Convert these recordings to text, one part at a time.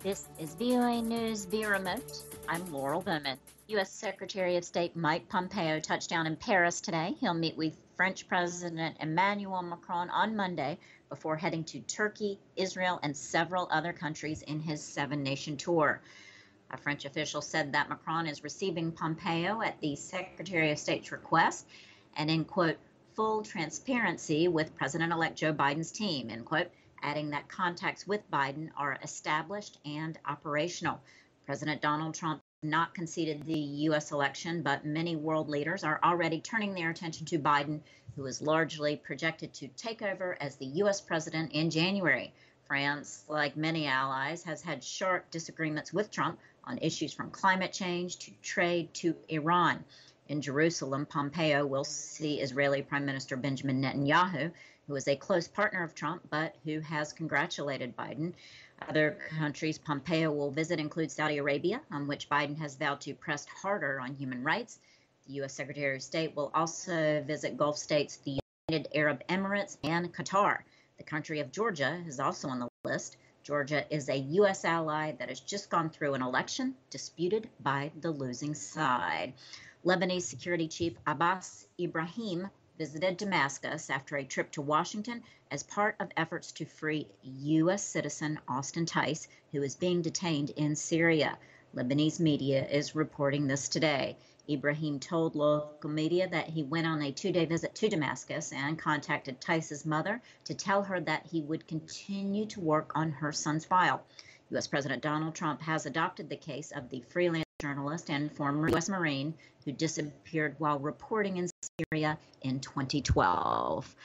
This is VOA News via remote. I'm Laurel Bowman. U.S. Secretary of State Mike Pompeo touched down in Paris today. He'll meet with French President Emmanuel Macron on Monday before heading to Turkey, Israel, and several other countries in his seven-nation tour. A French official said that Macron is receiving Pompeo at the Secretary of State's request and in, quote, full transparency with President-elect Joe Biden's team, end quote, adding that contacts with Biden are established and operational. President Donald Trump has not conceded the U.S. election, but many world leaders are already turning their attention to Biden, who is largely projected to take over as the U.S. president in January. France, like many allies, has had sharp disagreements with Trump on issues from climate change to trade to Iran. In Jerusalem, Pompeo will see Israeli Prime Minister Benjamin Netanyahu, who is a close partner of Trump, but who has congratulated Biden. Other countries Pompeo will visit include Saudi Arabia, on which Biden has vowed to press harder on human rights. The U.S. Secretary of State will also visit Gulf states, the United Arab Emirates, and Qatar. The country of Georgia is also on the list. Georgia is a U.S. ally that has just gone through an election disputed by the losing side. Lebanese Security Chief Abbas Ibrahim visited Damascus after a trip to Washington as part of efforts to free U.S. citizen Austin Tice, who is being detained in Syria. Lebanese media is reporting this today. Ibrahim told local media that he went on a two-day visit to Damascus and contacted Tice's mother to tell her that he would continue to work on her son's file. U.S. President Donald Trump has adopted the case of the freelance journalist and former U.S. Marine who disappeared while reporting in Syria in 2012.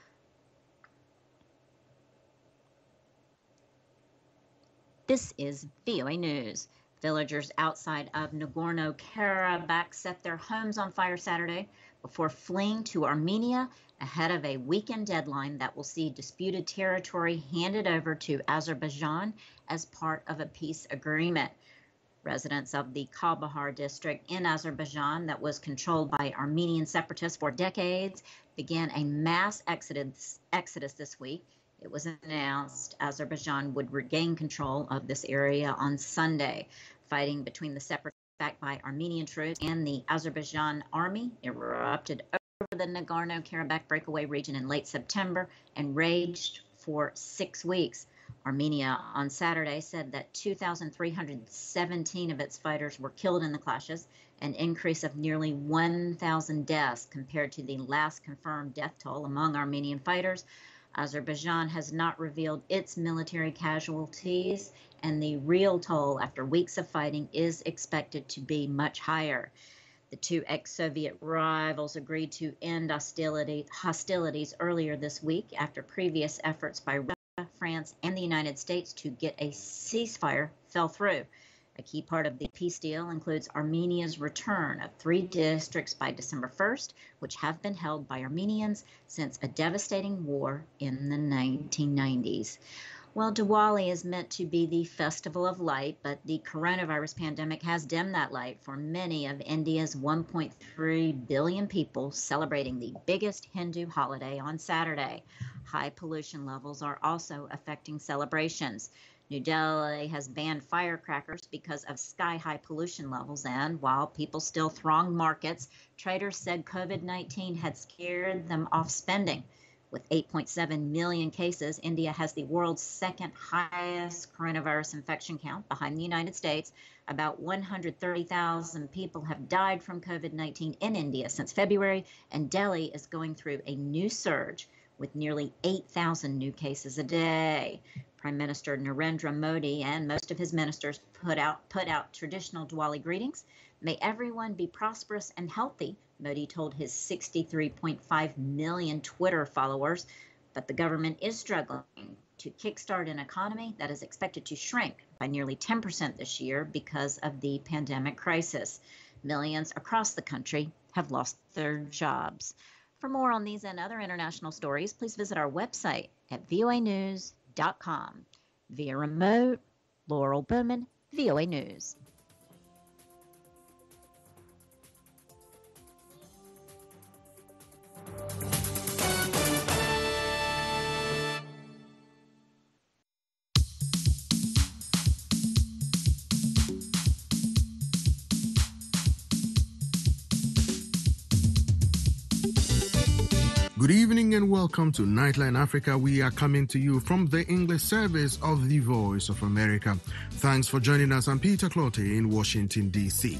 This is VOA News. Villagers outside of Nagorno-Karabakh set their homes on fire Saturday before fleeing to Armenia ahead of a weekend deadline that will see disputed territory handed over to Azerbaijan as part of a peace agreement. Residents of the Kalbahar district in Azerbaijan that was controlled by Armenian separatists for decades began a mass exodus this week. It was announced Azerbaijan would regain control of this area on Sunday. Fighting between the separatists backed by Armenian troops and the Azerbaijan army erupted over the Nagorno-Karabakh breakaway region in late September and raged for 6 weeks. Armenia on Saturday said that 2,317 of its fighters were killed in the clashes, an increase of nearly 1,000 deaths compared to the last confirmed death toll among Armenian fighters. Azerbaijan has not revealed its military casualties, and the real toll after weeks of fighting is expected to be much higher. The two ex-Soviet rivals agreed to end hostilities earlier this week after previous efforts by Russia, France, and the United States to get a ceasefire fell through. A key part of the peace deal includes Armenia's return of 3 districts by December 1st, which have been held by Armenians since a devastating war in the 1990s. Well, Diwali is meant to be the festival of light, but the coronavirus pandemic has dimmed that light for many of India's 1.3 billion people celebrating the biggest Hindu holiday on Saturday. High pollution levels are also affecting celebrations. New Delhi has banned firecrackers because of sky-high pollution levels, and while people still throng markets, traders said COVID-19 had scared them off spending. With 8.7 million cases, India has the world's second highest coronavirus infection count behind the United States. About 130,000 people have died from COVID-19 in India since February, and Delhi is going through a new surge with nearly 8,000 new cases a day. Prime Minister Narendra Modi and most of his ministers put out traditional Diwali greetings. May everyone be prosperous and healthy, Modi told his 63.5 million Twitter followers, but the government is struggling to kickstart an economy that is expected to shrink by nearly 10% this year because of the pandemic crisis. Millions across the country have lost their jobs. For more on these and other international stories, please visit our website at voanews.com. Via remote, Laurel Bowman, VOA News. Good evening and welcome to Nightline Africa. We are coming to you from the English service of the Voice of America. Thanks for joining us. I'm Peter Clote in Washington, D.C.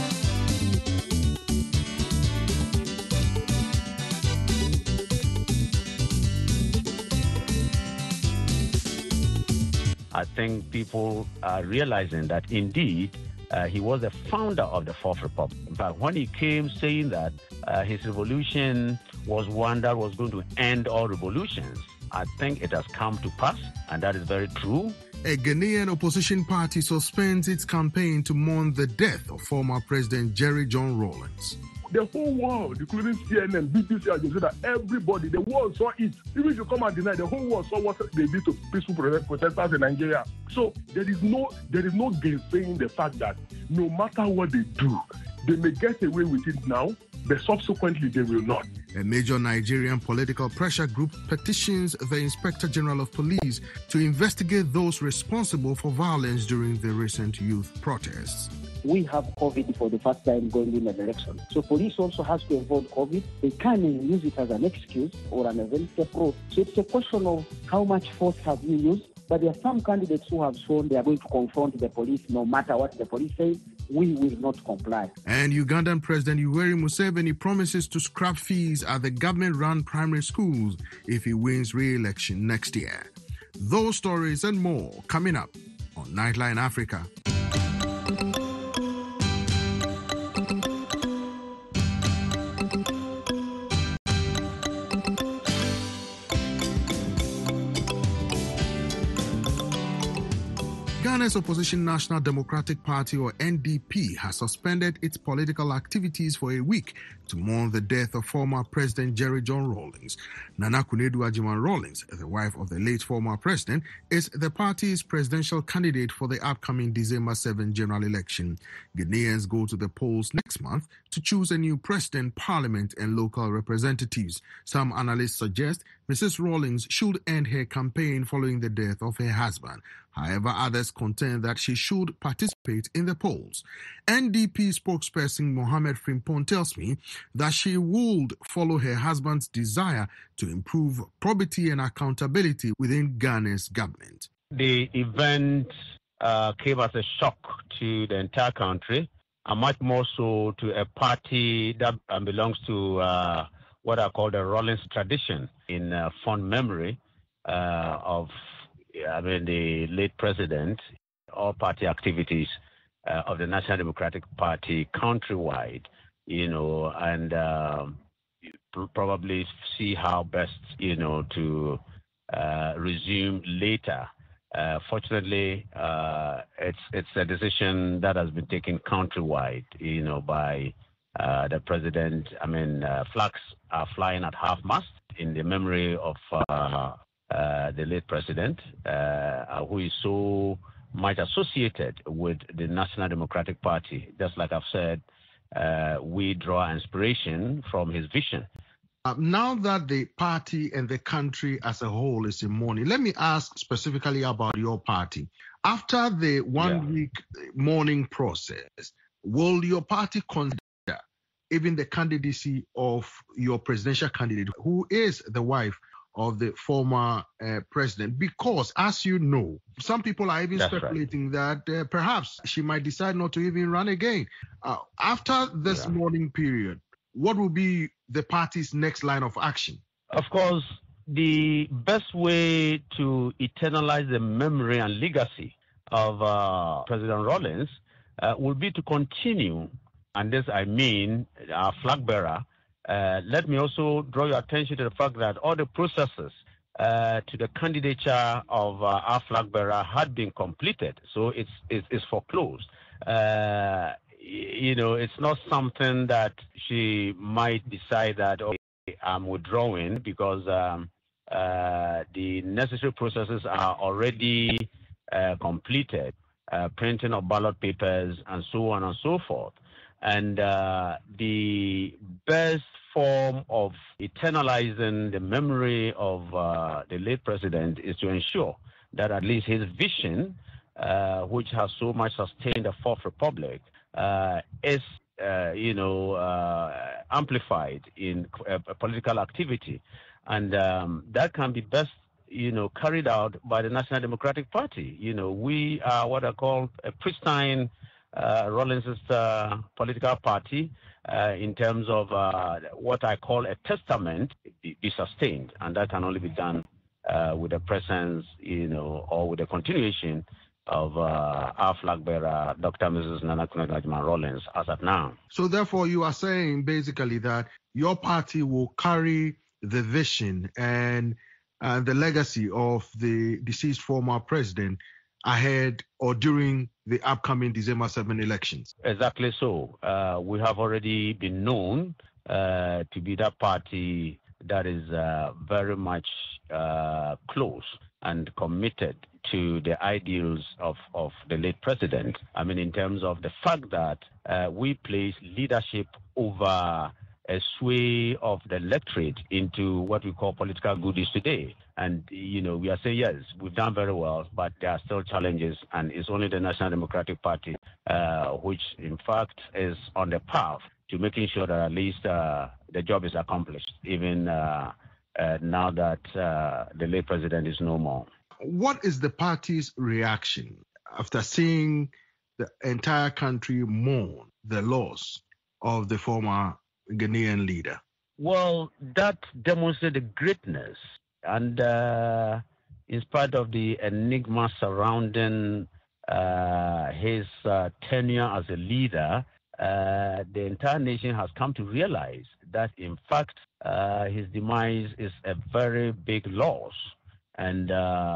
I think people are realizing that indeed he was the founder of the Fourth Republic. In fact, when he came saying that his revolution was one that was going to end all revolutions, I think it has come to pass, and that is very true. A Ghanaian opposition party suspends its campaign to mourn the death of former President Jerry John Rawlings. The whole world, including CNN, BBC, Al Jazeera, everybody, the world saw it. Even if you come and deny, the whole world saw what they did to peaceful protesters in Nigeria. So there is no gainsaying the fact that no matter what they do, they may get away with it now, but subsequently they will not. A major Nigerian political pressure group petitions the Inspector General of Police to investigate those responsible for violence during the recent youth protests. We have COVID for the first time going in an election. So police also has to avoid COVID. They can't use it as an excuse or an event approach. So it's a question of how much force have you used. But there are some candidates who have shown they are going to confront the police no matter what the police say. We will not comply. And Ugandan President Yoweri Museveni promises to scrap fees at the government-run primary schools if he wins re-election next year. Those stories and more coming up on Nightline Africa. Ghana's opposition National Democratic Party, or NDP, has suspended its political activities for a week to mourn the death of former President Jerry John Rawlings. Nana Akufo-Addo Rawlings, the wife of the late former president, is the party's presidential candidate for the upcoming December 7 general election. Ghanaians go to the polls next month to choose a new president, parliament, and local representatives. Some analysts suggest Mrs. Rawlings should end her campaign following the death of her husband. However, others contend that she should participate in the polls. NDP spokesperson Mohammed Frimpong tells me that she would follow her husband's desire to improve probity and accountability within Ghana's government. The event came as a shock to the entire country, and much more so to a party that belongs to what I call the Rawlings tradition, in fond memory of the late president. All party activities of the National Democratic Party countrywide, and probably see how best, to resume later. Fortunately, it's a decision that has been taken countrywide, by the president. Flags are flying at half-mast in the memory of the late president, who is so much associated with the National Democratic Party. Just like I've said, we draw inspiration from his vision. Now that the party and the country as a whole is in mourning, let me ask specifically about your party. After the one-week mourning process, will your party consider even the candidacy of your presidential candidate, who is the wife of the former president? Because, as you know, some people are even speculating that perhaps she might decide not to even run again. After this mourning period, what will be the party's next line of action? Of course, the best way to eternalize the memory and legacy of President Rawlings will be to continue, and this I mean our flag bearer. Let me also draw your attention to the fact that all the processes to the candidature of our flag bearer had been completed, so it's foreclosed. It's not something that she might decide that, okay, I'm withdrawing, because the necessary processes are already completed, printing of ballot papers and so on and so forth. And the best form of eternalizing the memory of the late president is to ensure that at least his vision, which has so much sustained the Fourth Republic, is amplified in political activity. And that can be best, carried out by the National Democratic Party. We are what I call a pristine Rawlings's political party in terms of what I call a testament be sustained. And that can only be done with the presence, or with the continuation of our flag bearer, Dr. Mrs. Nana Akunedu Rawlings, as at now. So therefore, you are saying basically that your party will carry the vision and the legacy of the deceased former president ahead or during the upcoming December 7 elections. Exactly so. We have already been known to be that party that is very much close and committed to the ideals of the late president. I mean, in terms of the fact that we place leadership over a sway of the electorate into what we call political goodies today. And, we are saying, yes, we've done very well, but there are still challenges. And it's only the National Democratic Party, which, in fact, is on the path to making sure that at least the job is accomplished, even now that the late president is no more. What is the party's reaction after seeing the entire country mourn the loss of the former Ghanaian leader? Well, that demonstrates the greatness. And in spite of the enigma surrounding his tenure as a leader, the entire nation has come to realize that, in fact, his demise is a very big loss. And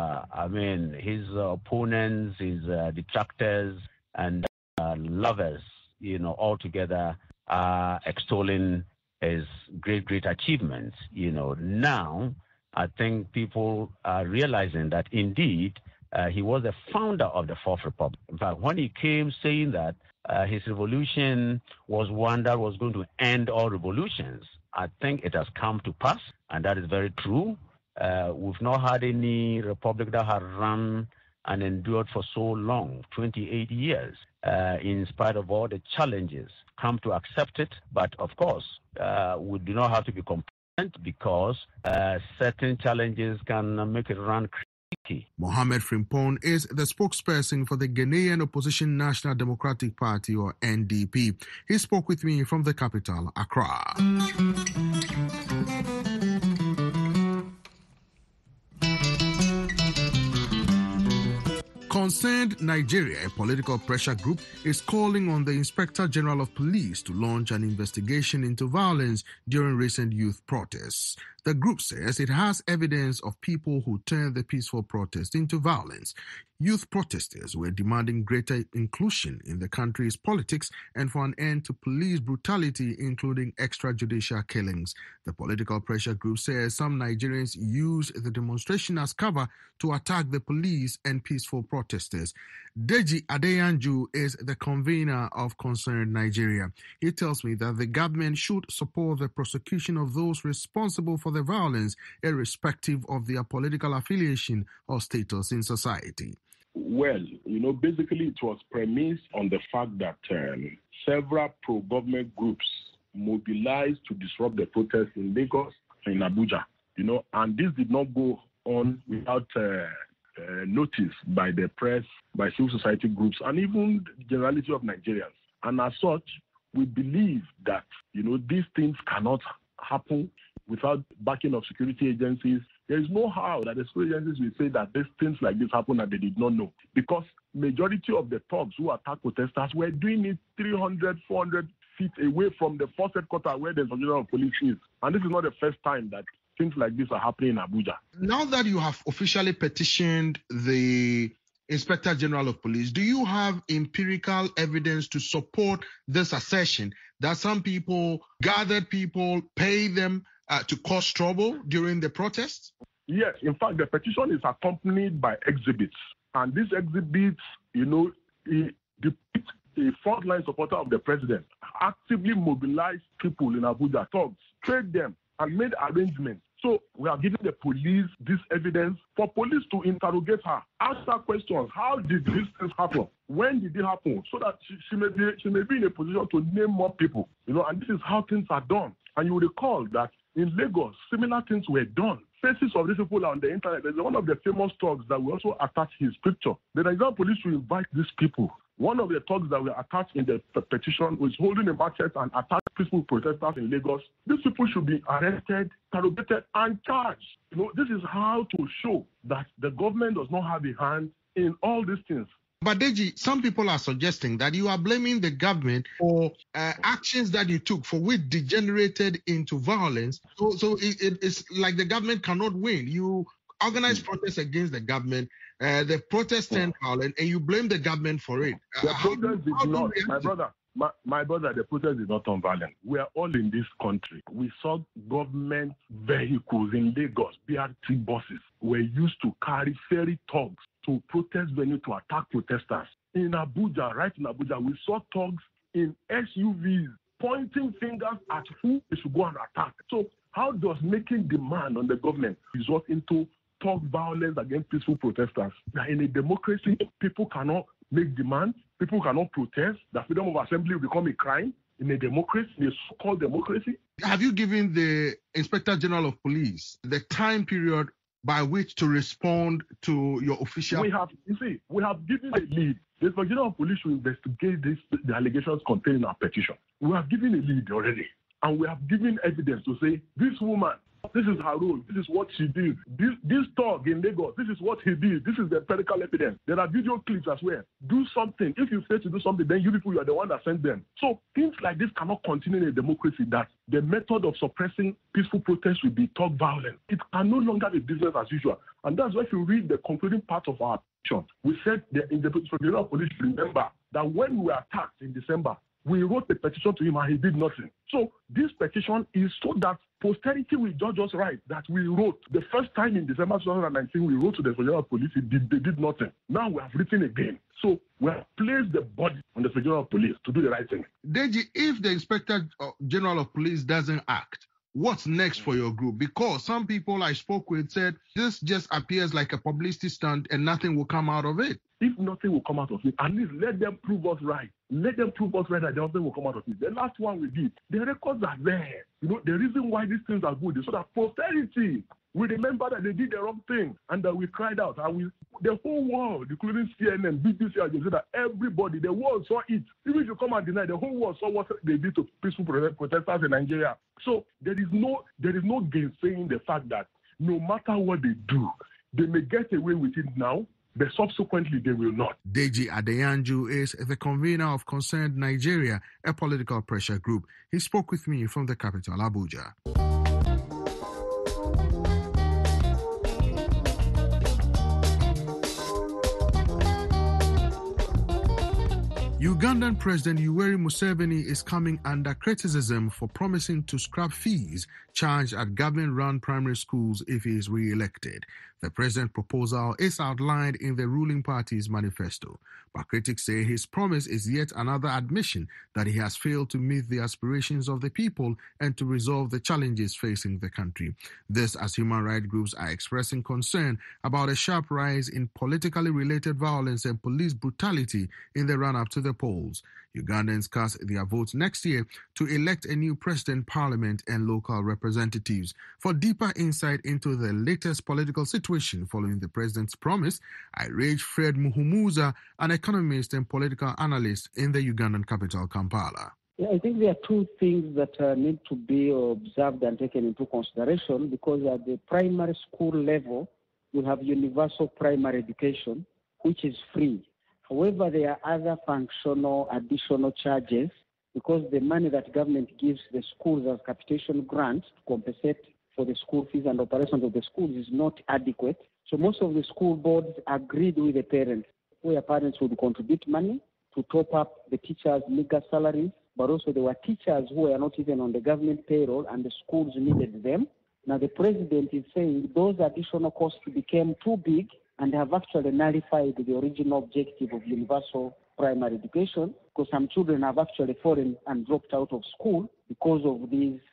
his opponents, his detractors, and lovers, all together are extolling his great achievements. Now I think people are realizing that indeed he was the founder of the Fourth Republic. In fact, when he came saying that his revolution was one that was going to end all revolutions, I think it has come to pass, and that is very true. We've not had any republic that has run and endured for so long, 28 years, in spite of all the challenges. Come to accept it, but of course, we do not have to be complacent because certain challenges can make it run tricky. Mohamed Frimpong is the spokesperson for the Ghanaian Opposition National Democratic Party, or NDP. He spoke with me from the capital, Accra. Concerned Nigeria, a political pressure group, is calling on the Inspector General of Police to launch an investigation into violence during recent youth protests. The group says it has evidence of people who turned the peaceful protest into violence. Youth protesters were demanding greater inclusion in the country's politics and for an end to police brutality, including extrajudicial killings. The political pressure group says some Nigerians use the demonstration as cover to attack the police and peaceful protesters. Deji Adeyanju is the convener of Concerned Nigeria. He tells me that the government should support the prosecution of those responsible for the violence, irrespective of their political affiliation or status in society. Well, basically it was premised on the fact that several pro-government groups mobilized to disrupt the protests in Lagos and in Abuja, and this did not go on without notice by the press, by civil society groups, and even the generality of Nigerians. And as such, we believe that, these things cannot happen without backing of security agencies. There is no how that the security agencies will say that these things like this happen and they did not know. Because majority of the thugs who attack protesters were doing it 300, 400 feet away from the first headquarters where the Inspector General of Police is. And this is not the first time that things like this are happening in Abuja. Now that you have officially petitioned the Inspector General of Police, do you have empirical evidence to support this assertion that some people gathered people, pay them to cause trouble during the protests? Yes. In fact, the petition is accompanied by exhibits. And these exhibits, depict a frontline supporter of the president, actively mobilized people in Abuja, thugs, paid them, and made arrangements So we are giving the police this evidence for police to interrogate her, ask her questions. How did these things happen? When did it happen? So that she may be in a position to name more people. And this is how things are done. And you will recall that in Lagos, similar things were done. Faces of these people are on the internet. There's one of the famous thugs that we also attached his picture. The Nigerian police should invite these people. One of the thugs that were attached in the petition was holding a machete and attacked peaceful protesters in Lagos. These people should be arrested, interrogated, and charged. This is how to show that the government does not have a hand in all these things. But Deji, some people are suggesting that you are blaming the government for actions that you took for which degenerated into violence. So it's like the government cannot win. You organize protests against the government, the protests turned violent, and you blame the government for it. The protest did not, my brother, the protest did not turn violent. We are all in this country. We saw government vehicles in Lagos, BRT buses, were used to carry ferry thugs to protest venue to attack protesters. In Abuja, right in Abuja, we saw thugs in SUVs pointing fingers at who they should go and attack. So how does making demand on the government result into thug violence against peaceful protesters? Now, in a democracy, people cannot make demands, people cannot protest, that freedom of assembly will become a crime. In a democracy, in a so-called democracy. Have you given the Inspector General of Police the time period by which to respond to your official? We have given a lead. The Inspector General of Police should investigate the allegations contained in our petition. We have given a lead already, and we have given evidence to say this woman, this is her role, this is what she did. This thug in Lagos, this is what he did. This is the empirical evidence. There are video clips as well. Do something. If you fail to do something, then you people, you are the one that sent them. So things like this cannot continue in a democracy, that the method of suppressing peaceful protests will be thug violence. It can no longer be business as usual. And that's why if you read the concluding part of our petition, we said in the General Police, remember that when we were attacked in December, we wrote the petition to him and he did nothing. So this petition is so that posterity will judge us right, that we wrote. The first time in December 2019, we wrote to the Federal Police, they did nothing. Now we have written again. So we have placed the body on the Federal Police to do the right thing. Deji, if the Inspector General of Police doesn't act, what's next for your group? Because some people I spoke with said this just appears like a publicity stunt and nothing will come out of it. If nothing will come out of it, at least let them prove us right. Let them prove us right that nothing will come out of it. The last one we did, the records are there. The reason why these things are good is so that posterity will remember that they did the wrong thing and that we cried out. And the whole world, including CNN, BBC, Al Jazeera, everybody, the world saw it. Even if you come and deny, the whole world saw what they did to peaceful protesters in Nigeria. So there is no gainsaying the fact that no matter what they do, they may get away with it now, but subsequently they will not. Deji Adeyanju is the convener of Concerned Nigeria, a political pressure group. He spoke with me from the capital, Abuja. Ugandan President Yoweri Museveni is coming under criticism for promising to scrap fees charged at government-run primary schools if he is re-elected. The president's proposal is outlined in the ruling party's manifesto, but critics say his promise is yet another admission that he has failed to meet the aspirations of the people and to resolve the challenges facing the country. This as human rights groups are expressing concern about a sharp rise in politically related violence and police brutality in the run-up to the polls. Ugandans cast their votes next year to elect a new president, parliament, and local representatives. For deeper insight into the latest political situation following the president's promise, I reached Fred Muhumuza, an economist and political analyst in the Ugandan capital, Kampala. Yeah, I think there are two things that need to be observed and taken into consideration, because at the primary school level, we have universal primary education, which is free. However, there are other functional additional charges, because the money that government gives the schools as capitation grants to compensate for the school fees and operations of the schools is not adequate. So most of the school boards agreed with the parents, where parents would contribute money to top up the teachers' meager salaries, but also there were teachers who were not even on the government payroll and the schools needed them. Now the president is saying those additional costs became too big and have actually nullified the original objective of universal primary education, because some children have actually fallen and dropped out of school because of these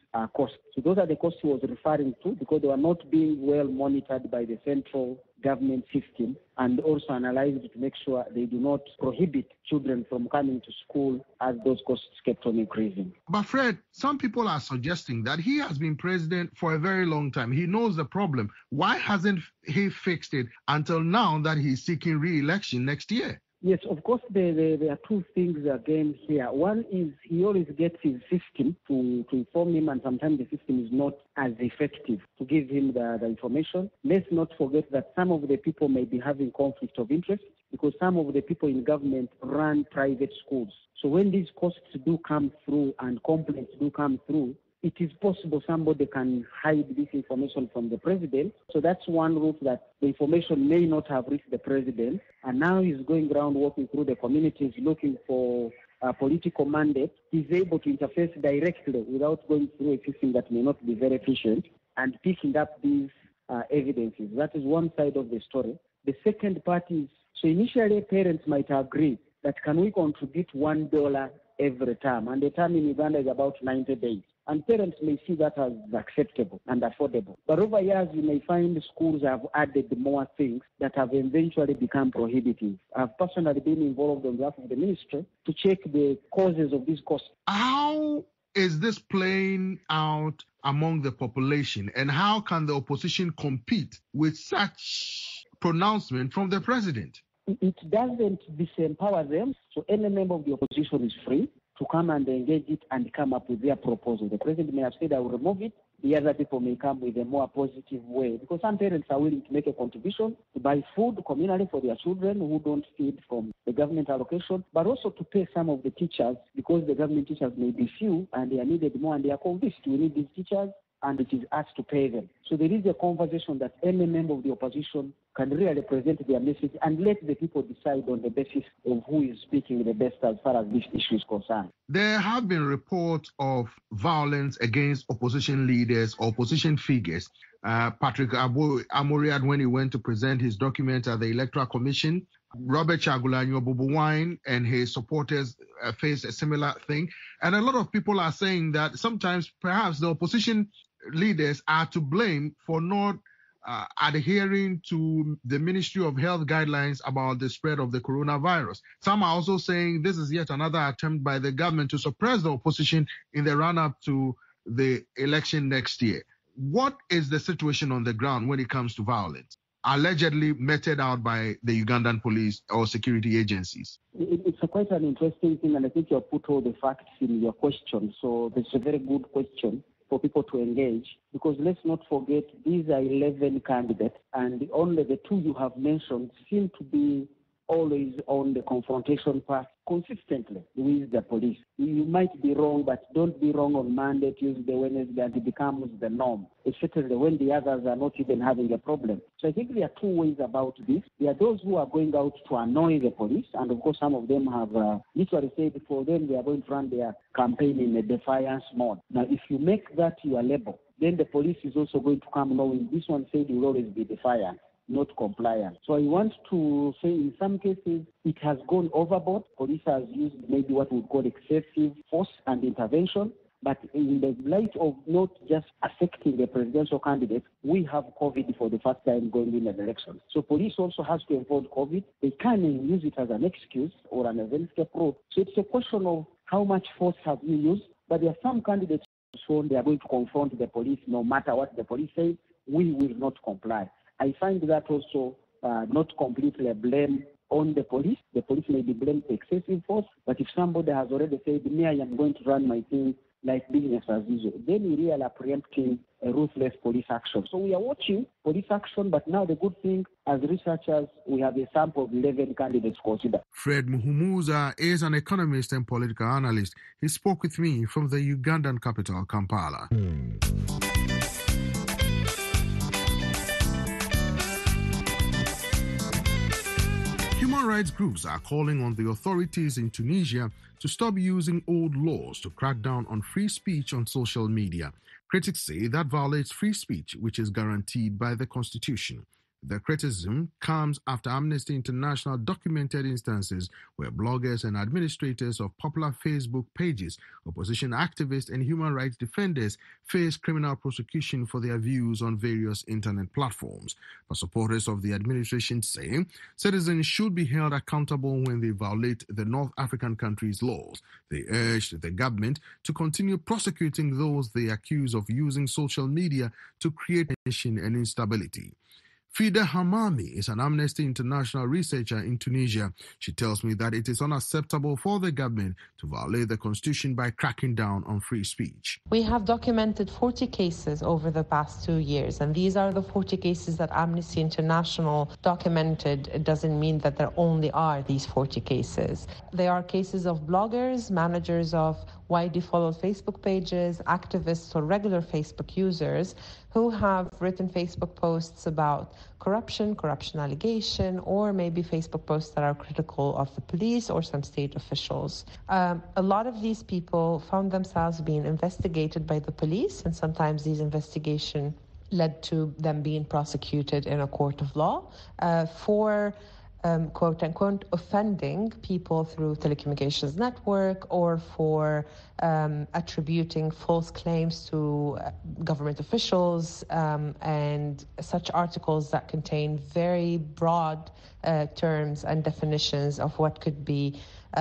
costs. So those are the costs he was referring to because they were not being well monitored by the central government system and also analyzed to make sure they do not prohibit children from coming to school as those costs kept on increasing. But Fred, some people are suggesting that he has been president for a very long time. He knows the problem. Why hasn't he fixed it until now that he's seeking re-election next year? Yes, of course, there are two things again here. One is he always gets his system to inform him, and sometimes the system is not as effective to give him the information. Let's not forget that some of the people may be having conflict of interest because some of the people in government run private schools. So when these costs do come through and complaints do come through, it is possible somebody can hide this information from the president. So that's one route that the information may not have reached the president. And now he's going around walking through the communities looking for a political mandate. He's able to interface directly without going through a system that may not be very efficient and picking up these evidences. That is one side of the story. The second part is, so initially parents might agree that can we contribute $1 every term? And the term in Uganda is about 90 days. And parents may see that as acceptable and affordable. But over years, you may find schools have added more things that have eventually become prohibitive. I've personally been involved on behalf of the ministry to check the causes of these costs. How is this playing out among the population, and how can the opposition compete with such pronouncement from the president? It doesn't disempower them, so any member of the opposition is free to come and engage it and come up with their proposal. The president may have said, I will remove it. The other people may come with a more positive way because some parents are willing to make a contribution to buy food communally for their children who don't feed from the government allocation, but also to pay some of the teachers because the government teachers may be few and they are needed more and they are convinced we need these teachers and it is us to pay them. So there is a conversation that any member of the opposition can really present their message and let the people decide on the basis of who is speaking the best as far as this issue is concerned. There have been reports of violence against opposition leaders, opposition figures. Patrick Amuriat, when he went to present his document at the Electoral Commission, Robert Chagulanyi Bobi Wine and his supporters faced a similar thing. And a lot of people are saying that sometimes perhaps the opposition leaders are to blame for not adhering to the Ministry of Health guidelines about the spread of the coronavirus. Some are also saying this is yet another attempt by the government to suppress the opposition in the run-up to the election next year. What is the situation on the ground when it comes to violence, allegedly meted out by the Ugandan police or security agencies? It's quite an interesting thing, and I think you have put all the facts in your question. So it's a very good question for people to engage, because let's not forget these are 11 candidates, and only the two you have mentioned seem to be always on the confrontation path consistently with the police. You might be wrong, but don't be wrong on Monday, Tuesday, Wednesday, and it becomes the norm, especially when the others are not even having a problem. So I think there are two ways about this. There are those who are going out to annoy the police, and of course some of them have literally said for them they are going to run their campaign in a defiance mode. Now, if you make that your label, then the police is also going to come knowing this one said will always be defiant, not compliant. So I want to say in some cases it has gone overboard. Police has used maybe what we call excessive force and intervention. But in the light of not just affecting the presidential candidate, we have COVID for the first time going in an election. So police also has to avoid COVID. They can't use it as an excuse or an escape route. So it's a question of how much force have you used. But there are some candidates shown they are going to confront the police no matter what the police say. We will not comply. I find that also not completely a blame on the police. The police may be blamed for excessive force, but if somebody has already said, me, I am going to run my thing like business as usual, then we really are preempting a ruthless police action. So we are watching police action, but now the good thing, as researchers, we have a sample of 11 candidates considered. Fred Muhumuza is an economist and political analyst. He spoke with me from the Ugandan capital, Kampala. Human rights groups are calling on the authorities in Tunisia to stop using old laws to crack down on free speech on social media. Critics say that violates free speech, which is guaranteed by the constitution. The criticism comes after Amnesty International documented instances where bloggers and administrators of popular Facebook pages, opposition activists, and human rights defenders face criminal prosecution for their views on various internet platforms. But supporters of the administration say citizens should be held accountable when they violate the North African country's laws. They urged the government to continue prosecuting those they accuse of using social media to create tension and instability. Fida Hamami is an Amnesty International researcher in Tunisia. She tells me that it is unacceptable for the government to violate the constitution by cracking down on free speech. We have documented 40 cases over the past 2 years, and these are the 40 cases that Amnesty International documented. It doesn't mean that there only are these 40 cases. They are cases of bloggers, managers of widely followed Facebook pages, activists or regular Facebook users who have written Facebook posts about corruption allegation, or maybe Facebook posts that are critical of the police or some state officials. A lot of these people found themselves being investigated by the police, and sometimes these investigations led to them being prosecuted in a court of law for quote-unquote offending people through telecommunications network, or for attributing false claims to government officials, and such articles that contain very broad terms and definitions of what could be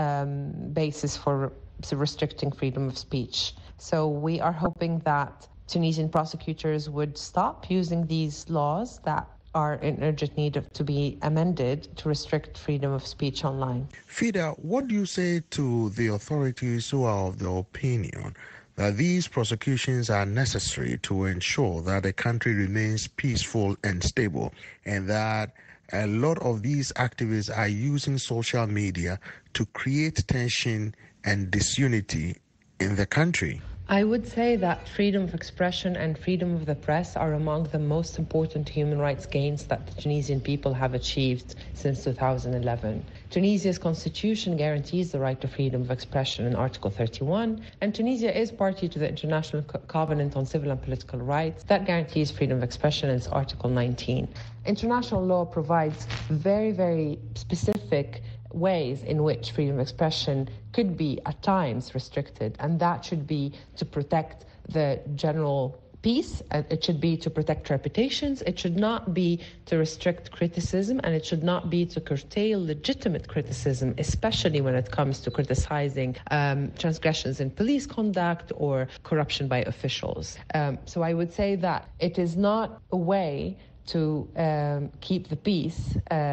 basis for restricting freedom of speech. So we are hoping that Tunisian prosecutors would stop using these laws that are in urgent need to be amended to restrict freedom of speech online. Fida, what do you say to the authorities who are of the opinion that these prosecutions are necessary to ensure that the country remains peaceful and stable, and that a lot of these activists are using social media to create tension and disunity in the country? I would say that freedom of expression and freedom of the press are among the most important human rights gains that the Tunisian people have achieved since 2011. Tunisia's constitution guarantees the right to freedom of expression in Article 31, and Tunisia is party to the International Covenant on Civil and Political Rights that guarantees freedom of expression in its Article 19. International law provides very, very specific ways in which freedom of expression could be at times restricted, and that should be to protect the general peace, it should be to protect reputations, it should not be to restrict criticism, and it should not be to curtail legitimate criticism, especially when it comes to criticizing transgressions in police conduct or corruption by officials. So I would say that it is not a way to keep the peace,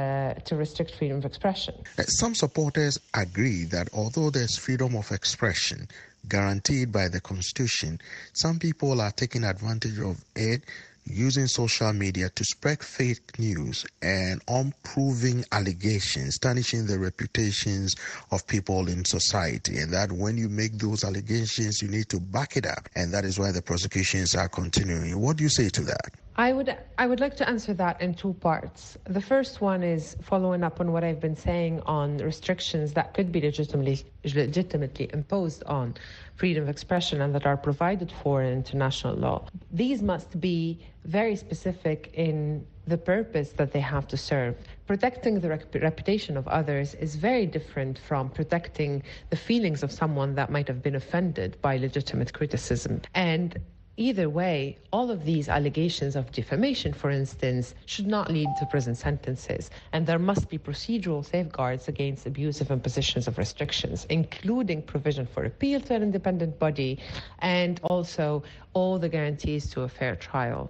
to restrict freedom of expression. Some supporters agree that although there's freedom of expression guaranteed by the Constitution, some people are taking advantage of it, using social media to spread fake news and unproven allegations, tarnishing the reputations of people in society. And that when you make those allegations, you need to back it up. And that is why the prosecutions are continuing. What do you say to that? I would like to answer that in two parts. The first one is following up on what I've been saying on restrictions that could be legitimately imposed on freedom of expression and that are provided for in international law. These must be very specific in the purpose that they have to serve. Protecting the reputation of others is very different from protecting the feelings of someone that might have been offended by legitimate criticism. And either way, all of these allegations of defamation, for instance, should not lead to prison sentences. And there must be procedural safeguards against abusive impositions of restrictions, including provision for appeal to an independent body and also all the guarantees to a fair trial.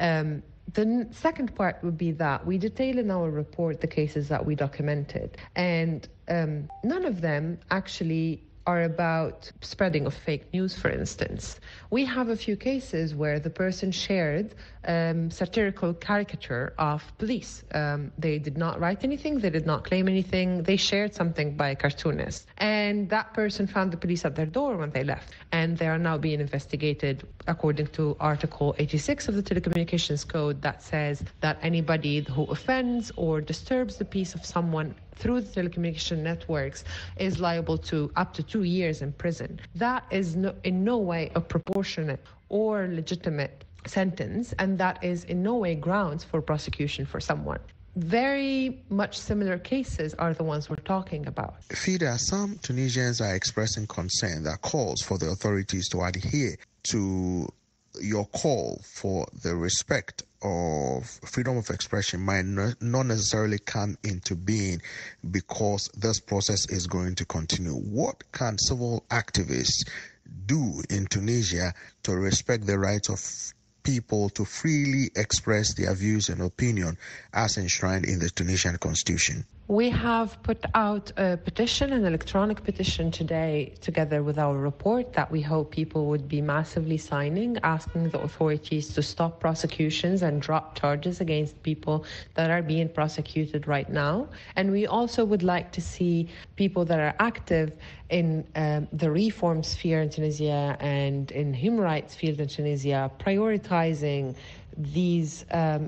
The second part would be that we detail in our report the cases that we documented, and none of them actually are about spreading of fake news, for instance. We have a few cases where the person shared satirical caricature of police. They did not write anything, they did not claim anything, they shared something by a cartoonist. And that person found the police at their door when they left. And they are now being investigated according to Article 86 of the Telecommunications Code that says that anybody who offends or disturbs the peace of someone through the telecommunication networks is liable to up to 2 years in prison. That is in no way a proportionate or legitimate sentence, and that is in no way grounds for prosecution for someone. Very much similar cases are the ones we're talking about. Fida, some Tunisians are expressing concern that calls for the authorities to adhere to your call for the respect of freedom of expression might not necessarily come into being because this process is going to continue. What can civil activists do in Tunisia to respect the rights of people to freely express their views and opinion as enshrined in the Tunisian constitution? We have put out a petition, an electronic petition today, together with our report that we hope people would be massively signing, asking the authorities to stop prosecutions and drop charges against people that are being prosecuted right now. And we also would like to see people that are active in the reform sphere in Tunisia and in human rights field in Tunisia prioritizing these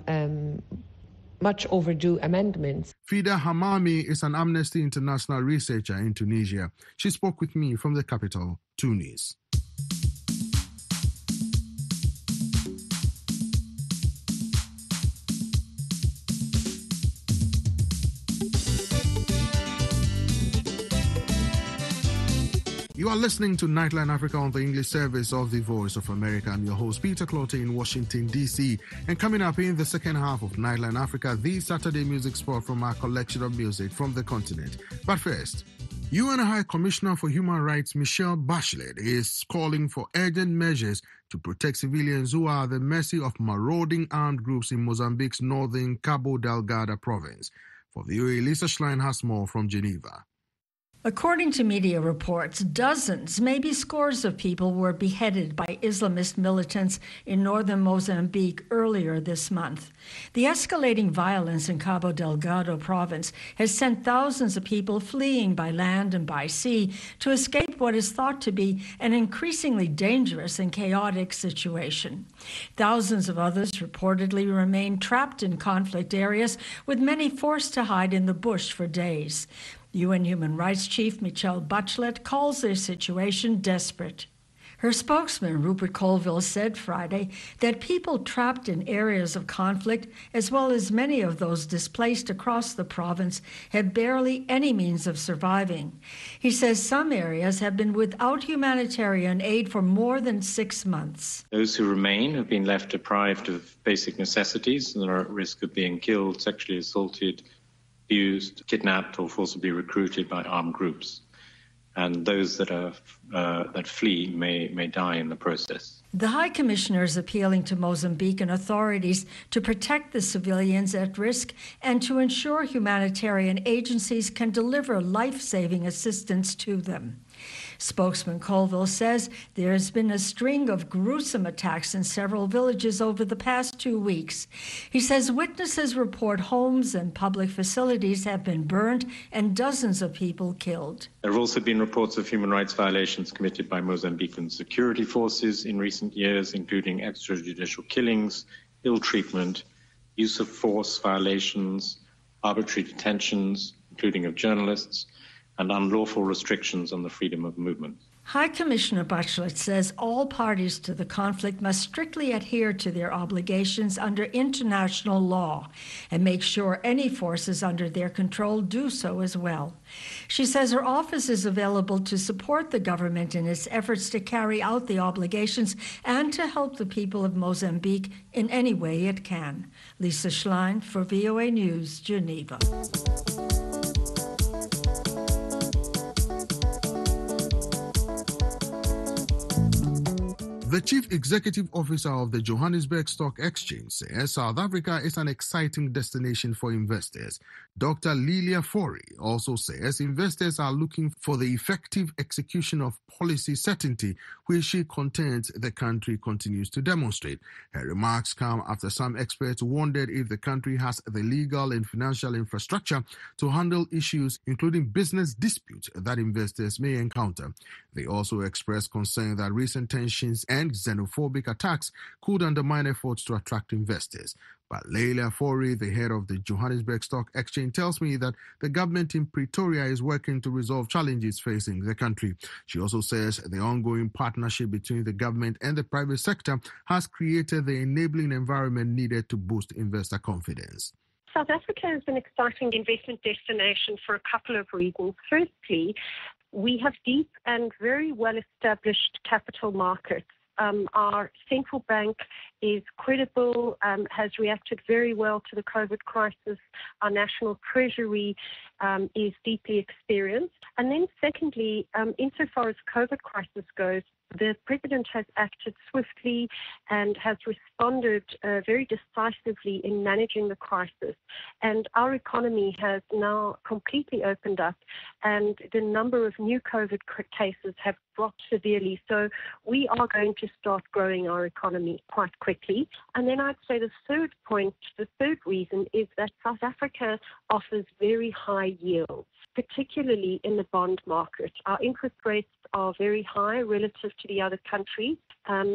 much overdue amendments. Fida Hamami is an Amnesty International researcher in Tunisia. She spoke with me from the capital, Tunis. You are listening to Nightline Africa on the English service of the Voice of America. I'm your host, Peter Clotte in Washington, D.C. And coming up in the second half of Nightline Africa, the Saturday music spot from our collection of music from the continent. But first, UN High Commissioner for Human Rights Michelle Bachelet is calling for urgent measures to protect civilians who are at the mercy of marauding armed groups in Mozambique's northern Cabo Delgado province. For VOA, Lisa Schlein has more from Geneva. According to media reports, dozens, maybe scores of people were beheaded by Islamist militants in northern Mozambique earlier this month. The escalating violence in Cabo Delgado province has sent thousands of people fleeing by land and by sea to escape what is thought to be an increasingly dangerous and chaotic situation. Thousands of others reportedly remain trapped in conflict areas, with many forced to hide in the bush for days. UN Human Rights Chief Michelle Bachelet calls their situation desperate. Her spokesman, Rupert Colville, said Friday that people trapped in areas of conflict, as well as many of those displaced across the province, have barely any means of surviving. He says some areas have been without humanitarian aid for more than 6 months. Those who remain have been left deprived of basic necessities and are at risk of being killed, sexually assaulted, abused, kidnapped, or forcibly recruited by armed groups, and those that flee may die in the process. The High Commissioner is appealing to Mozambican authorities to protect the civilians at risk and to ensure humanitarian agencies can deliver life-saving assistance to them. Spokesman Colville says there has been a string of gruesome attacks in several villages over the past 2 weeks. He says witnesses report homes and public facilities have been burned and dozens of people killed. There have also been reports of human rights violations committed by Mozambican security forces in recent years, including extrajudicial killings, ill treatment, use of force violations, arbitrary detentions, including of journalists, and unlawful restrictions on the freedom of movement. High Commissioner Bachelet says all parties to the conflict must strictly adhere to their obligations under international law and make sure any forces under their control do so as well. She says her office is available to support the government in its efforts to carry out the obligations and to help the people of Mozambique in any way it can. Lisa Schlein for VOA News, Geneva. The Chief Executive Officer of the Johannesburg Stock Exchange says South Africa is an exciting destination for investors. Dr. Lilia Fourie also says investors are looking for the effective execution of policy certainty, which she contends the country continues to demonstrate. Her remarks come after some experts wondered if the country has the legal and financial infrastructure to handle issues, including business disputes that investors may encounter. They also expressed concern that recent tensions and and xenophobic attacks could undermine efforts to attract investors. But Leila Fori, the head of the Johannesburg Stock Exchange, tells me that the government in Pretoria is working to resolve challenges facing the country. She also says the ongoing partnership between the government and the private sector has created the enabling environment needed to boost investor confidence. South Africa is an exciting investment destination for a couple of reasons. Firstly, we have deep and very well-established capital markets. Our central bank is credible, has reacted very well to the COVID crisis. Our national treasury is deeply experienced. And then secondly, insofar as COVID crisis goes, the president has acted swiftly and has responded very decisively in managing the crisis. And our economy has now completely opened up, and the number of new COVID cases have dropped severely. So we are going to start growing our economy quite quickly. And then I'd say the third reason is that South Africa offers very high yields, particularly in the bond market. Our interest rates are very high relative to the other countries, and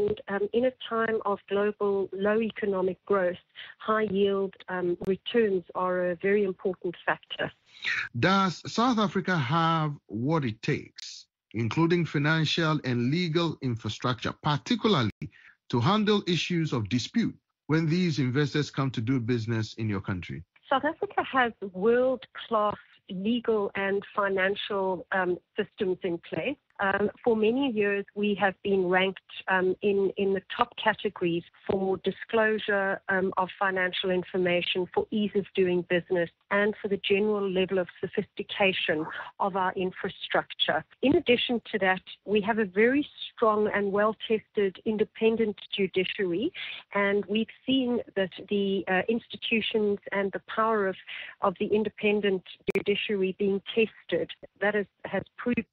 in a time of global low economic growth, high yield returns are a very important factor. Does South Africa have what it takes, including financial and legal infrastructure, particularly to handle issues of dispute when these investors come to do business in your country? South Africa has world-class legal and financial systems in place. For many years, we have been ranked in the top categories for disclosure of financial information, for ease of doing business, and for the general level of sophistication of our infrastructure. In addition to that, we have a very strong and well-tested independent judiciary, and we've seen that the institutions and the power of the independent judiciary being tested, that has proved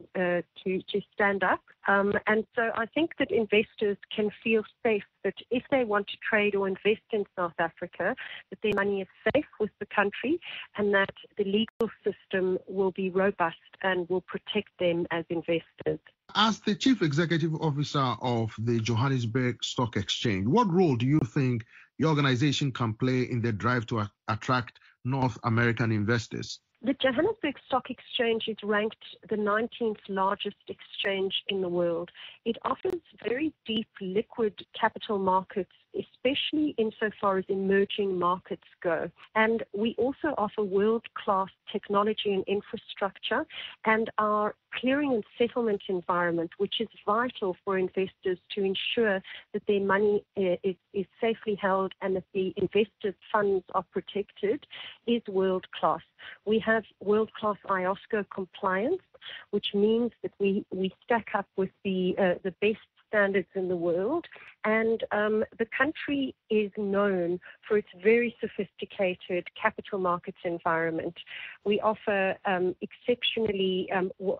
to stand up. And so I think that investors can feel safe that if they want to trade or invest in South Africa, that their money is safe with the country and that the legal system will be robust and will protect them as investors. As the Chief Executive Officer of the Johannesburg Stock Exchange, what role do you think your organization can play in the drive to attract North American investors? The Johannesburg Stock Exchange is ranked the 19th largest exchange in the world. It offers very deep liquid capital markets, especially insofar as emerging markets go. And we also offer world-class technology and infrastructure, and our clearing and settlement environment, which is vital for investors to ensure that their money is safely held and that the invested funds are protected, is world-class. We have world-class IOSCO compliance, which means that we stack up with the best standards in the world, and the country is known for its very sophisticated capital markets environment. We offer an exceptionally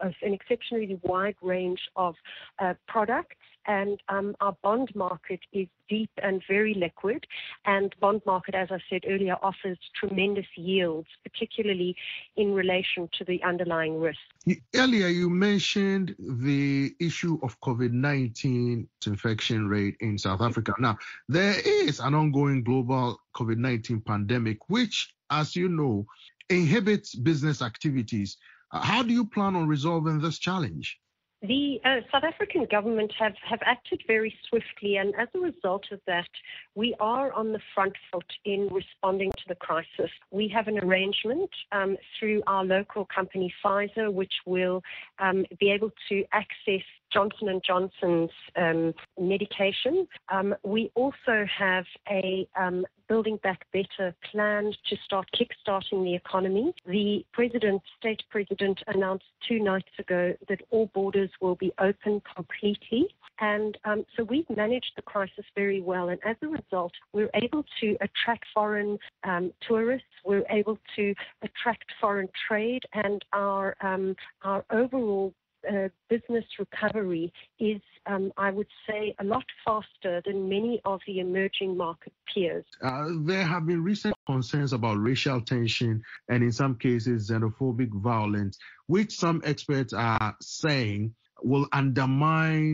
wide range of products, and our bond market is deep and very liquid, and bond market, as I said earlier, offers tremendous yields, particularly in relation to the underlying risk. Earlier, you mentioned the issue of COVID-19 infection rate in South Africa. Now, there is an ongoing global COVID-19 pandemic, which, as you know, inhibits business activities. How do you plan on resolving this challenge? The South African government have acted very swiftly, and as a result of that, we are on the front foot in responding to the crisis. We have an arrangement through our local company Pfizer, which will be able to access Johnson & Johnson's medication. We also have a Building Back Better plan to start kickstarting the economy. The state president announced 2 nights ago that all borders will be open completely. And so we've managed the crisis very well. And as a result, we're able to attract foreign tourists. We're able to attract foreign trade, and our overall business recovery is, I would say, a lot faster than many of the emerging market peers. There have been recent concerns about racial tension and, in some cases, xenophobic violence, which some experts are saying will undermine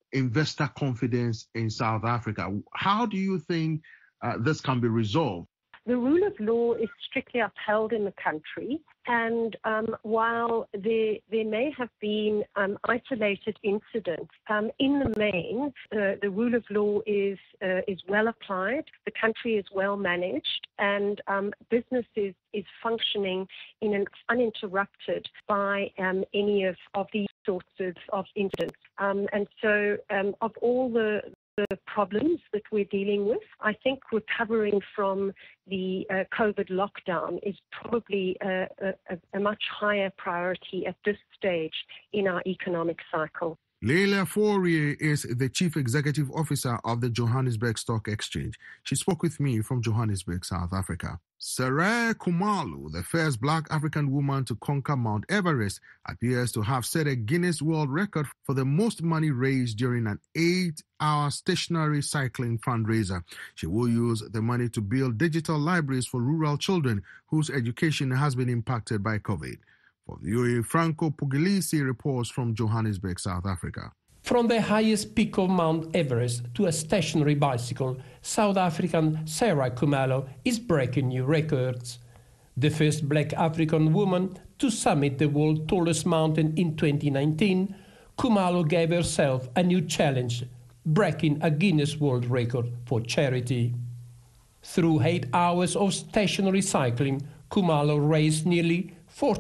investor confidence in South Africa. How do you think this can be resolved? The rule of law is strictly upheld in the country, and while there may have been isolated incidents, in the main, the rule of law is well applied, the country is well managed, and business is functioning in an uninterrupted by any of these sorts of incidents. And so of all the problems that we're dealing with, I think recovering from the COVID lockdown is probably a much higher priority at this stage in our economic cycle. Leila Faurie is the Chief Executive Officer of the Johannesburg Stock Exchange. She spoke with me from Johannesburg, South Africa. Seretse Khumalo, the first Black African woman to conquer Mount Everest, appears to have set a Guinness World Record for the most money raised during an 8-hour stationary cycling fundraiser. She will use the money to build digital libraries for rural children whose education has been impacted by COVID. For VOA, Franco Puglisi reports from Johannesburg, South Africa. From the highest peak of Mount Everest to a stationary bicycle, South African Seretse Khumalo is breaking new records. The first Black African woman to summit the world's tallest mountain in 2019, Khumalo gave herself a new challenge, breaking a Guinness World Record for charity. Through 8 hours of stationary cycling, Khumalo raised nearly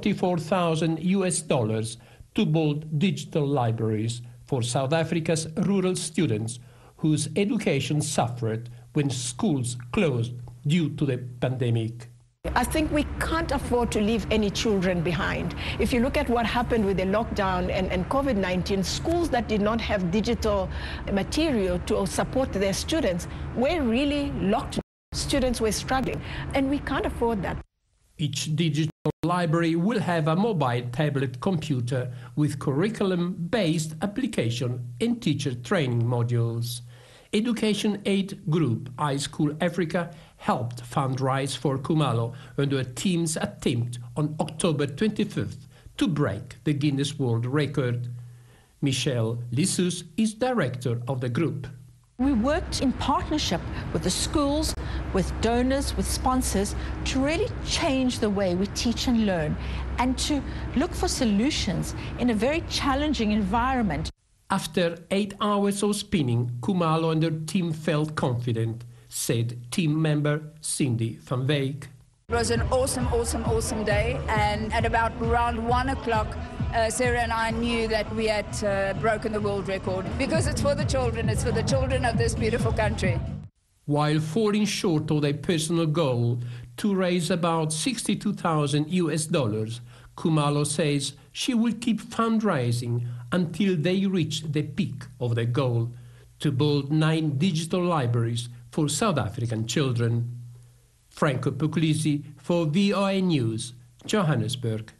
$44,000 to build digital libraries for South Africa's rural students whose education suffered when schools closed due to the pandemic. I think we can't afford to leave any children behind. If you look at what happened with the lockdown and COVID-19, schools that did not have digital material to support their students were really locked. Students were struggling, and we can't afford that. Each digital library will have a mobile tablet computer with curriculum-based application and teacher training modules. Education Aid Group iSchool Africa helped fundraise for Khumalo under a team's attempt on October 25th to break the Guinness World Record. Michelle Lissus is director of the group. We worked in partnership with the schools, with donors, with sponsors, to really change the way we teach and learn and to look for solutions in a very challenging environment. After 8 hours of spinning, Khumalo and her team felt confident, said team member Cindy van Wyk. It was an awesome day, and at about around 1 o'clock, Sarah and I knew that we had broken the world record because it's for the children of this beautiful country. While falling short of their personal goal to raise about $62,000, Khumalo says she will keep fundraising until they reach the peak of their goal to build 9 digital libraries for South African children. Franco Puglisi for VOA News, Johannesburg.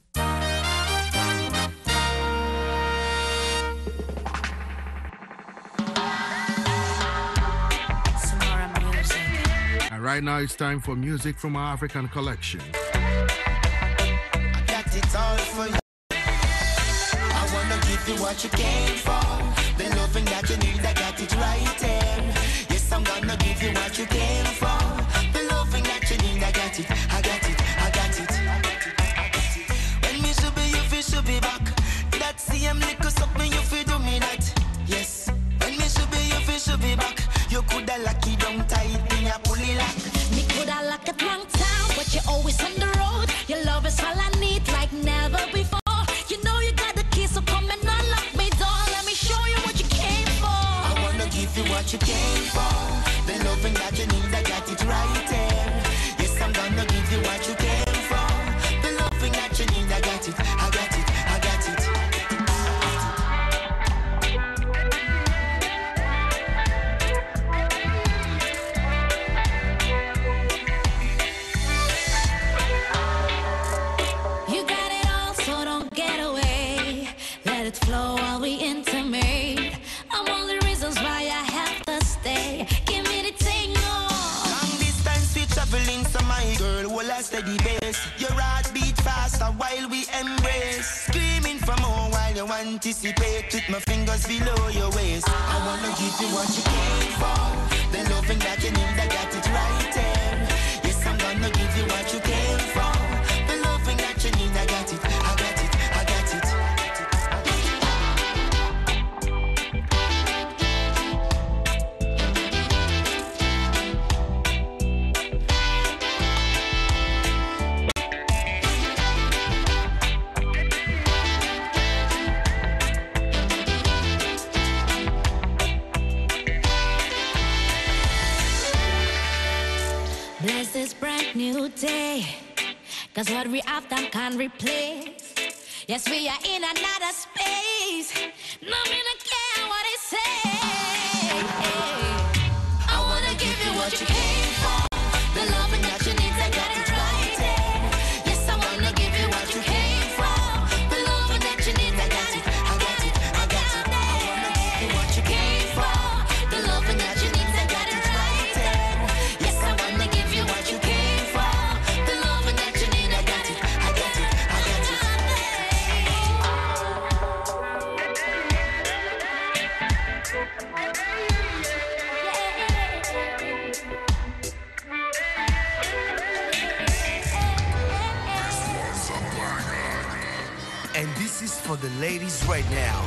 Right now it's time for music from our African collection. I got it all for you. I wanna give you what you came for. The loving that you need, I got it right there. Yes, I'm gonna give you what you came for. The loving that you need, I got it, I got it, I got it. When me should be, you should be back. That same little something you feel do me that. Yes, when me should be, you should be back. You coulda lucky don't tight in your pulley lock. Me coulda lock it long time, but you're always on the road. Your love is all I need like never before. You know you got the key, so come and unlock me door. Let me show you what you came for. I wanna give you what you came for. The loving that you need, I got it right there. Yes, I'm gonna give you what you came for. The loving that you need, I got it, I got it, I got it. You got it all, so don't get away. Let it flow while we intimate. I'm all the reasons why I have to stay. Give me the tingle. Long distance we traveling, so my girl, will I steady pace. Your heart beat faster while we embrace. Screaming for more while you anticipate with my fingers below your waist. I wanna give you what you came for. The loving that you need, I got it right there. Yes, I'm gonna give you what you came for. The loving that you need, I got it, I got it, I got it. Bless this brand new day, cause what we have done can't replace. Yes, we are in another space. No me don't care what they say. I wanna give you what you came for. The loving that you need, I got it right there. Yes, I wanna give you what you came for. The loving that you need, I got it, I got it, I got it. I wanna give you what you came for. The loving that you need, I got it right there. Yes, I wanna give you what you came for. The loving that you need, I got it, I got it, I got it. And this is for the ladies right now.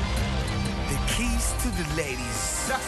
The keys to the ladies.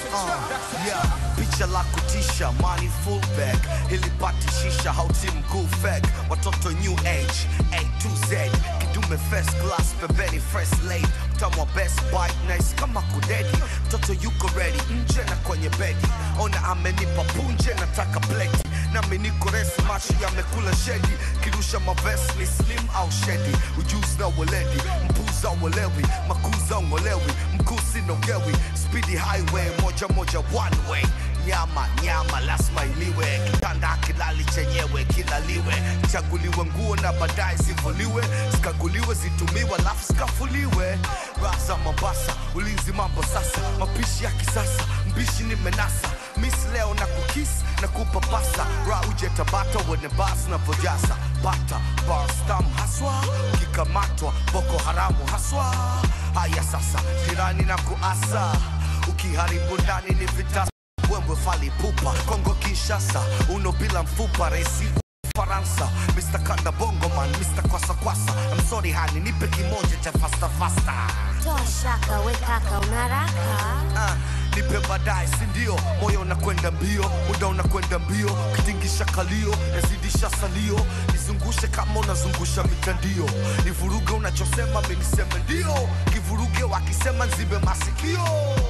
Yeah, picha la kutisha, money full bag. Hili pati shisha, hauti mkuu fag. Watoto new age, A to Z. Kidume first class, pembeni fresh late. Mtamwa best bite, nice kama kudedi. Mtoto yuko ready, nje na kwenye bedi. Ona amenipa punje, nataka plate. Nami niko resi, macho yamekula shedi. Kirusha mavest ni slim au shedi. Ujuzi na weledi, mpuza uwelewi. Makuza uwelewi, mkusi nogewi. Speedy highway, moja moja one way. Nyama, nyama, lazima iliwe. Kitanda kilali chenyewe, kilaliwe. Chaguliwe nguo na baadaye zivuliwe. Skaguliwe, zitumiwe, lafu skafuliwe. Raza Mombasa, ulinzi mambo sasa. Mapishi ya kisasa, mbishi ni menasa. Miss leo na kukis na kupapasa. Ra uje Tabata, wene bas na vojasa. Bata, bar stam haswa. Kikamatwa, Boko Haramu haswa. Haya sasa, tirani na kuasa. Ukiharibu ndani ni vitasa. Wembe fali pupa, Kongo Kinshasa. Uno bila mfupa, resi Faransa. Mr. Kanda Bongo man, Mr. Kwasa Kwasa. I'm sorry honey, nipe kimoja cha fasta fasta. Toa shaka, we kaka unaraka. Nipe baadaye sindio, moyo unakwenda mbio. Muda unakwenda mbio, kitingisha kalio. Nazidisha salio, nizungushe kama unazungusha mitandio. Nivuruge unachosema, miniseme ndio. Kivuruge wakisema nzibe masikio.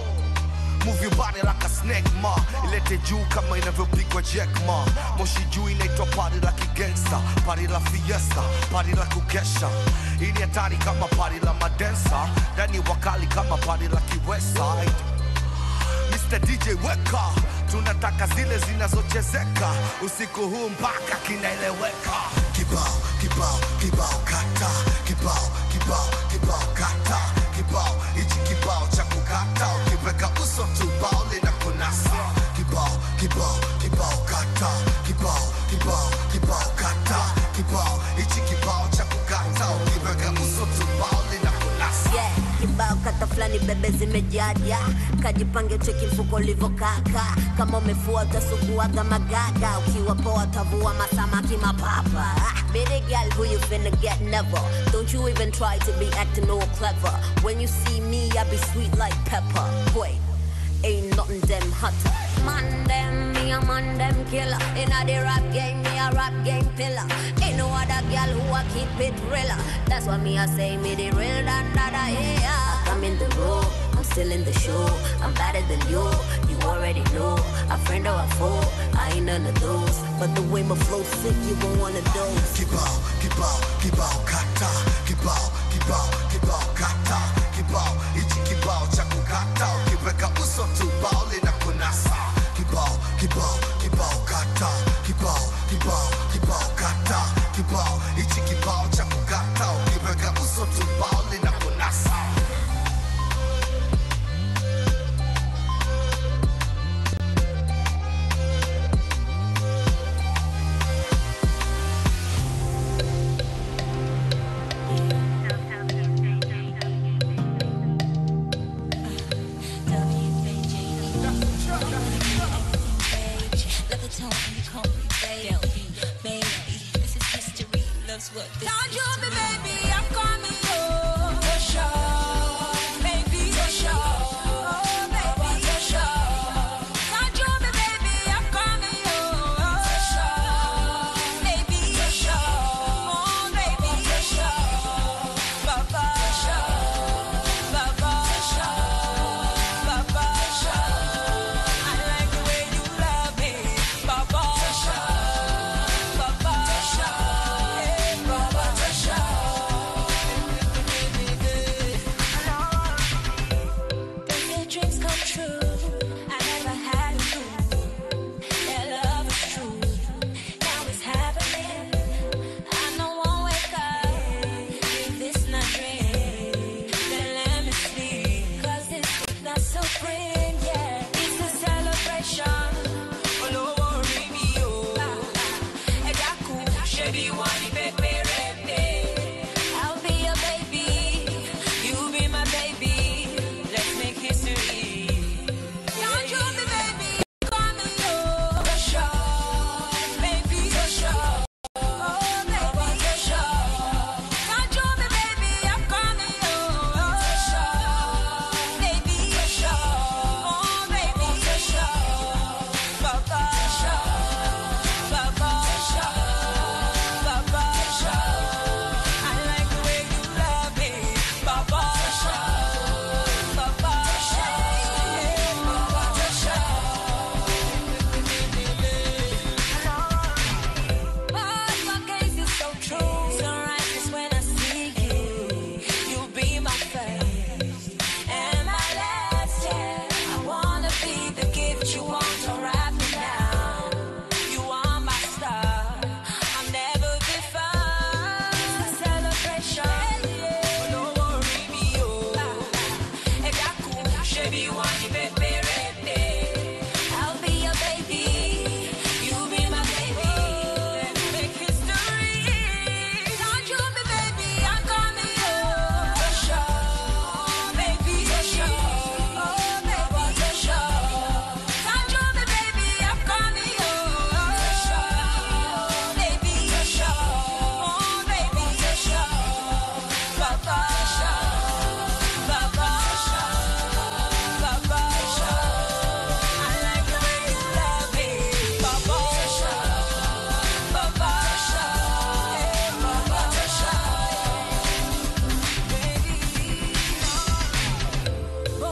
Move your body like a snake ma. Ilete juu kama inavyopigwa jack ma. Moshi juu inaitwa party like a gangster. Party la fiesta, party la kukesha. Hii ni hatari kama party la madensa. Ndani wakali kama party la kiwestside. Mr. DJ weka, tunataka zile zinazochezeka. Usiku huu mpaka kinaeleweka. Kibao, kibao, kibao kata. Kibao, kibao, kibao kata. Kibao, hichi kibao cha kukata. Ukiweka uso tu bao lina kunasa. Kibao, kibao, kibao kata. Kibao, kibao, kibao kata. Kibao, hichi kibao cha kukata. Ukiweka uso tu bao lina kunasa. Yeah, kibao kata flani bebe zimejaja. Kajipange cheki mfuko livo kaka. Kama umefua utasuguaga magaga. Ukiwa poa tavua masamaki mapapa. Baby girl, who you finna get never. Don't you even try to be acting all clever. When you see me, I be sweet like pepper. Wait, ain't nothing them hotter. Man them, me a man them killer. Inna the rap game, me a rap game pillar. Ain't no other girl who a keep it realer. That's why me a say me the real than that I hear. I'm in the room, I'm still in the show. I'm better than you, you already know. A friend or a foe, I ain't none of those. But the way my flow sick, you won't wanna dose. Kibao, kibao, kibao kata. Kibao, kibao, kibao kata. Kibao, hichi kibao cha kukata. Ukiweka uso tu bao lina kunasa. Kibao, kibao, kibao kata. Kibao, kibao, kibao kata. Kibao, hichi kibao cha kukata. Ukiweka uso tu bao lina kunasa.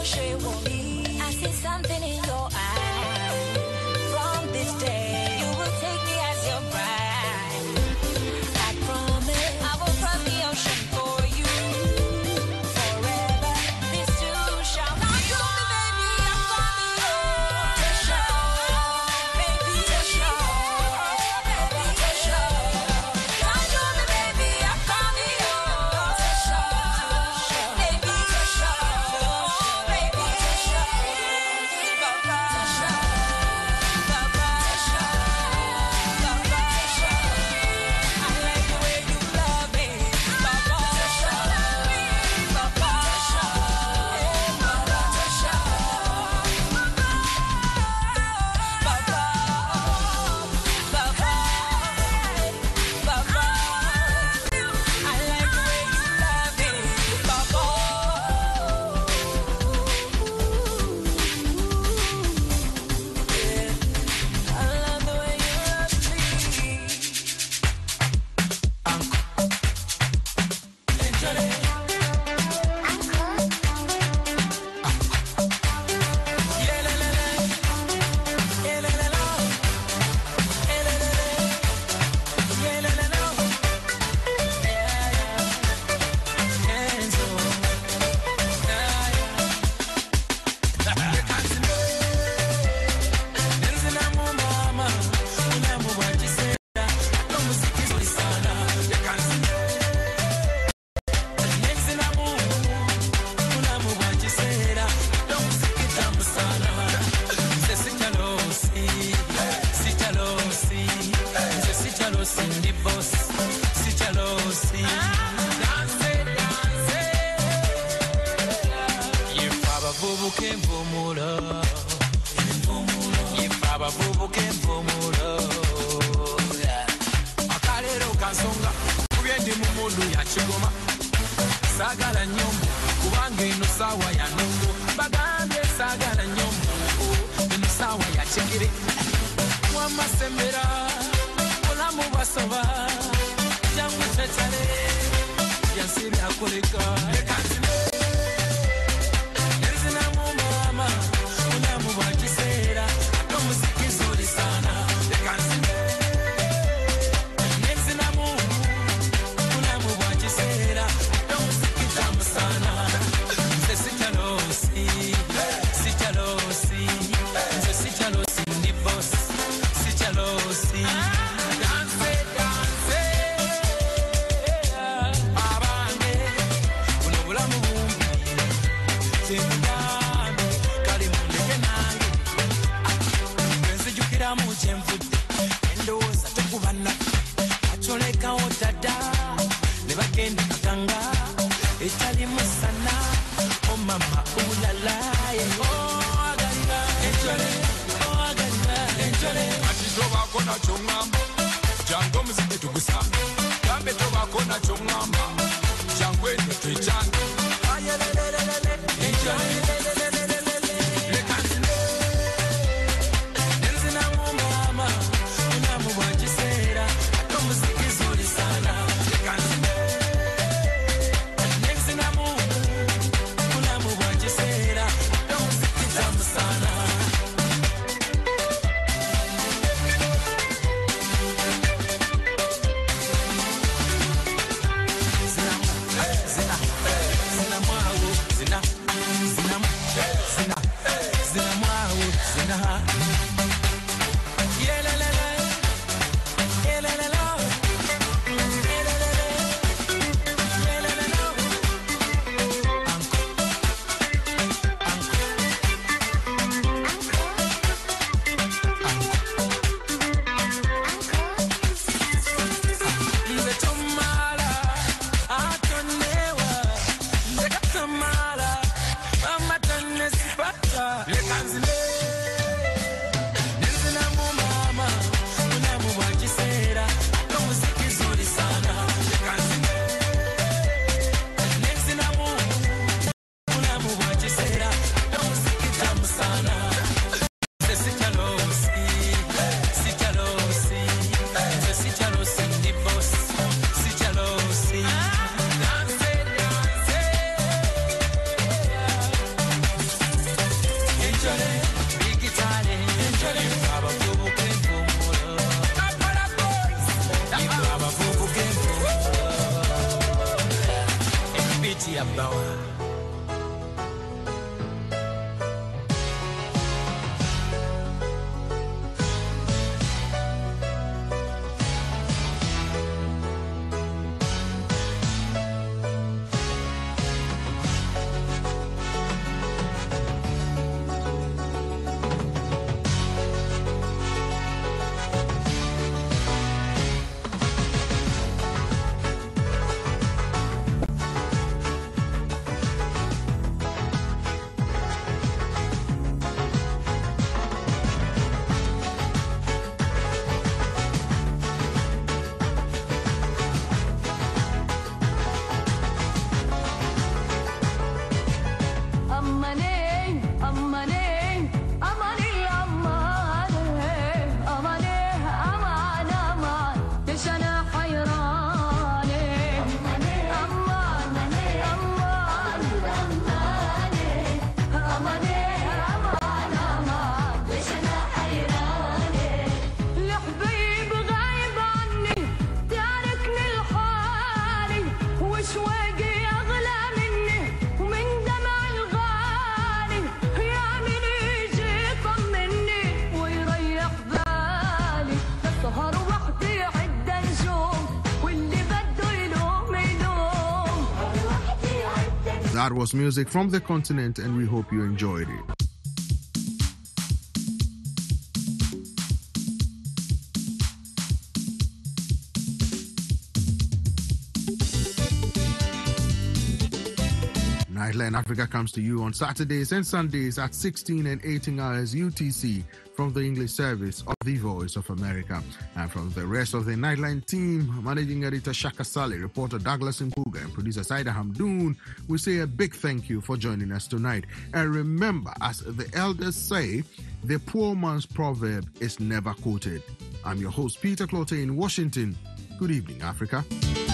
I see something in your eyes. From this day, you will take me as your bride. I promise I will cross the ocean for you. Forever, this too shall be yours. Baby, I'm coming home. Baby, I'm coming home. Sagala nyombo kubanga eno sawa ya nongo bagambye sagala nyombo eno sawa ya chekire wamasembera olamu basoba jangu chachale yansiri akoleka Nezina mama unamu bakisera atomuziki zuri sana Nezina unamu bakisera Jango muziki tugusambe Kambe toba kona chongamba Jangwe no tuichange Ayelelelelele Nenzina mama Unamu wajisera Ato muziki zuri sana Nenzina Unamu wajisera Ato muziki tamu sana Betty Abawa. That was music from the continent, and we hope you enjoyed it. Nightline Africa comes to you on Saturdays and Sundays at 16 and 18 hours UTC from the English service of the Voice of America. And from the rest of the Nightline team, Managing Editor Shaka Saleh, reporter Douglas Mpuga, and producer Saida Hamdoon, we say a big thank you for joining us tonight. And remember, as the elders say, the poor man's proverb is never quoted. I'm your host, Peter Clote in Washington. Good evening, Africa.